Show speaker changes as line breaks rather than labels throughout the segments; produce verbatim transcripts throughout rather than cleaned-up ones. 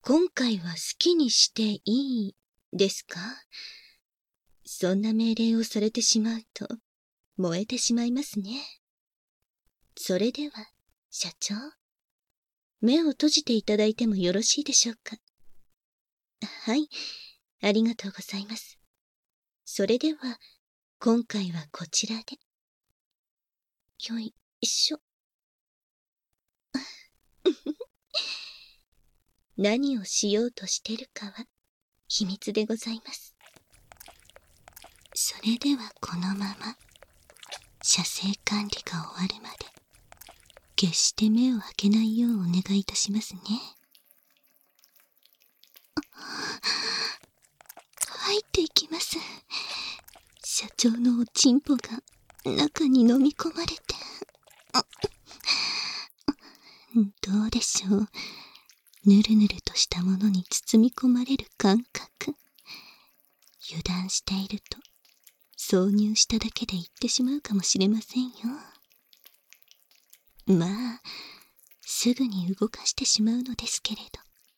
今回は好きにしていいですか？そんな命令をされてしまうと燃えてしまいますね。それでは社長、目を閉じていただいてもよろしいでしょうか？はい、ありがとうございます。それでは今回はこちらで。よいしょ。何をしようとしてるかは秘密でございます。それではこのまま射精管理が終わるまで決して目を開けないようお願いいたしますね。入っていきます。社長のおちんぽが中に飲み込まれて。どうでしょう。ぬるぬるとしたものに包み込まれる感覚。油断していると挿入しただけでいってしまうかもしれませんよ。まあすぐに動かしてしまうのですけれど。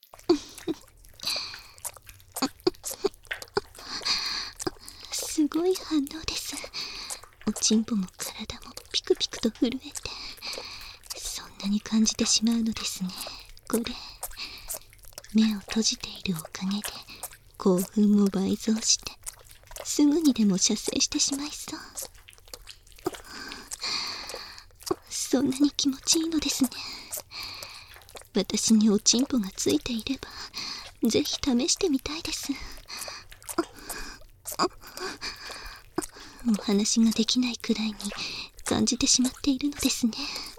すごい反応です。おちんぽも体もピクピクと震えて、そんなに感じてしまうのですね。これ目を閉じているおかげで興奮も倍増してすぐにでも射精してしまいそう。そんなに気持ちいいのですね。私におちんぽがついていればぜひ試してみたいです。お話ができないくらいに感じてしまっているのですね。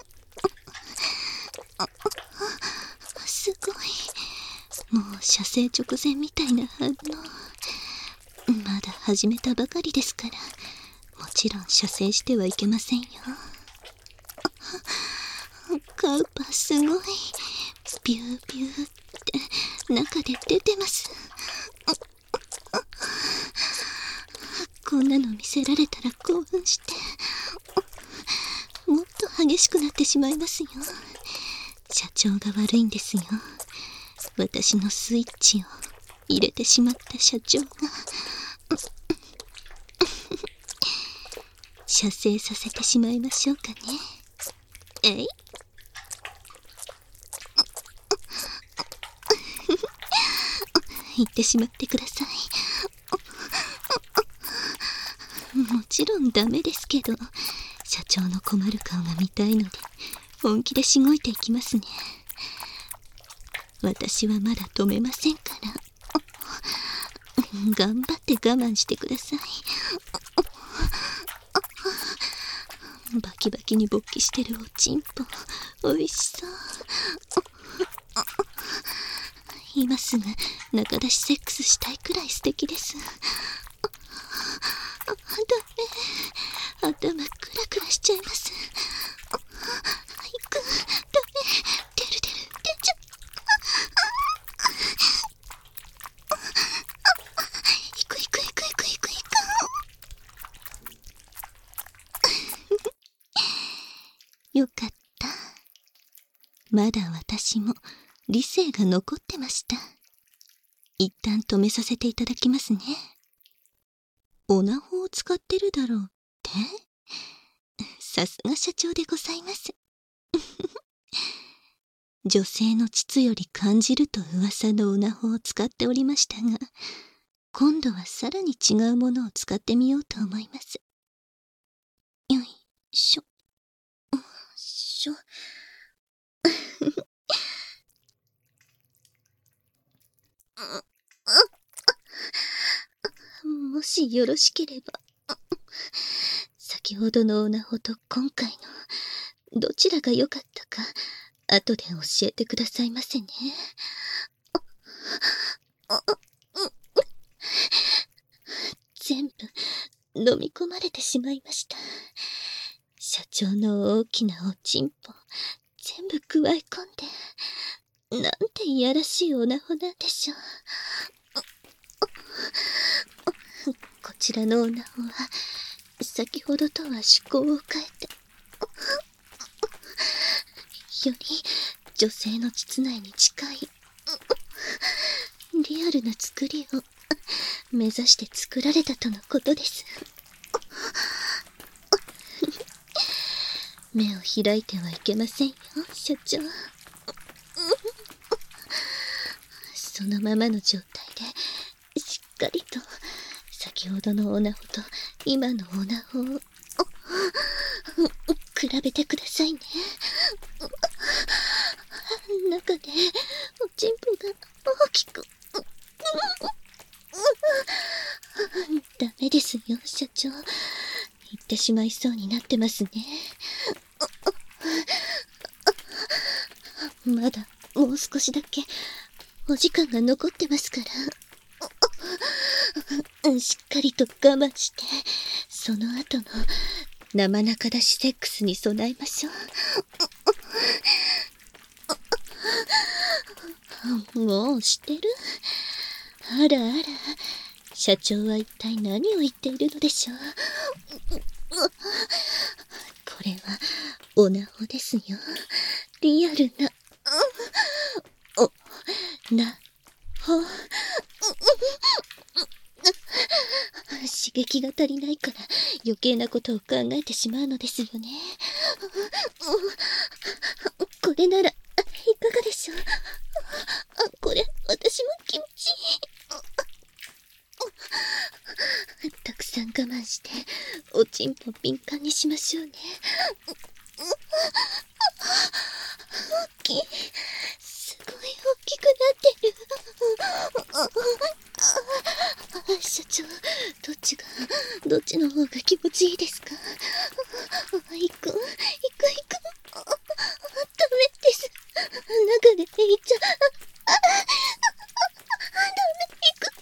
すごい。もう射精直前みたいな反応。まだ始めたばかりですから、もちろん射精してはいけませんよ。カウパすごい。ビュービューって中で出てます。こんなの見せられたら興奮してもっと激しくなってしまいますよ。社長が悪いんですよ。私のスイッチを入れてしまった社長が。射精させてしまいましょうかね。えい言ってしまってください。もちろんダメですけど、社長の困る顔が見たいので本気でしごいていきますね。私はまだ止めませんから。頑張って我慢してください。バキバキに勃起してるおちんぽ、おいしそう。今すぐ中出しセックスしたいくらい素敵です。ダメ、頭クラクラしちゃいます。行く、ダメ、出る出る、出ちゃ行く行く行く行く行く行く。よかった。まだ私も理性が残ってました。一旦止めさせていただきますね。オナホを使ってるだろうってさすが社長でございます。女性の膣より感じると噂のオナホを使っておりましたが、今度はさらに違うものを使ってみようと思います。よいしょ、よいしょ。もしよろしければ、先ほどのオナホと今回のどちらが良かったか後で教えてくださいませね。全部飲み込まれてしまいました。社長の大きなおちんぽ全部くわえ込んで、なんていやらしいオナホなんでしょう。こちらのオナホは先ほどとは趣向を変えて、より女性の膣内に近いアルな作りを目指して作られたとのことです。目を開いてはいけませんよ、社長。そのままの状態でしっかりと先ほどのオナホと今のオナホを比べてくださいね。中でおちんぽが大きくダメですよ、社長。言ってしまいそうになってますね。まだもう少しだけお時間が残ってますから、しっかりと我慢してその後の生中出しセックスに備えましょう。もうしてる？あらあら、社長は一体何を言っているのでしょう。これはオナホですよ。リアルなおなほ。刺激が足りないから余計なことを考えてしまうのですよね。これならいかがでしょう。これ私も気持ちいい。たくさん我慢しておちんぽ敏感にしましょうね。大きい、すごい大きくなってる。社長、どっちがどっちの方が気持ちいいですか？行く行く行く。ダメです。中でいっちゃダメ。行く。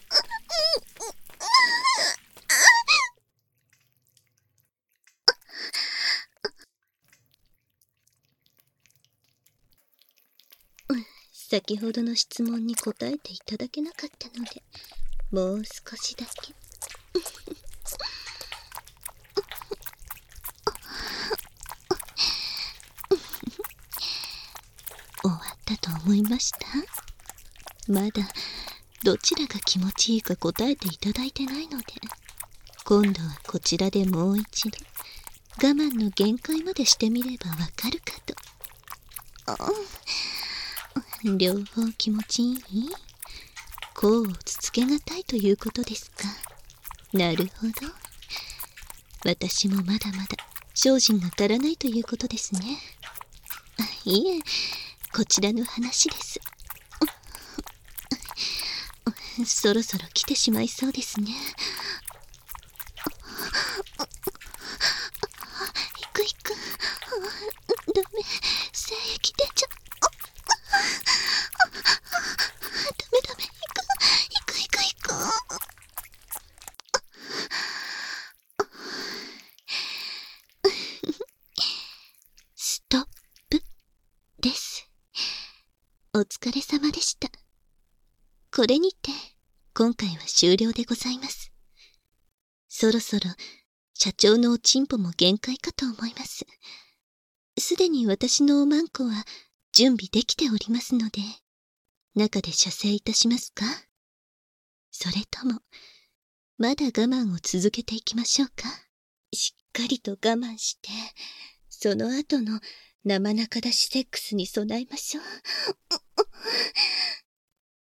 先ほどの質問に答えていただけなかったので、もう少しだけ。終わったと思いました？まだどちらが気持ちいいか答えていただいてないので、今度はこちらでもう一度我慢の限界までしてみればわかるかと。両方気持ちいい？甲をつつけがたいということですか。なるほど。私もまだまだ精進が足らないということですね。いえ、こちらの話です。そろそろ来てしまいそうですね。行く行く。ダメ、精液出ちゃう。ダメダメ、行く行く行く行く。ストップです。お疲れ様でした。これにて今回は終了でございます。そろそろ社長のおちんぽも限界かと思います。すでに私のおまんこは準備できておりますので、中で射精いたしますか？それともまだ我慢を続けていきましょうか？しっかりと我慢してその後の生中出しセックスに備えましょう。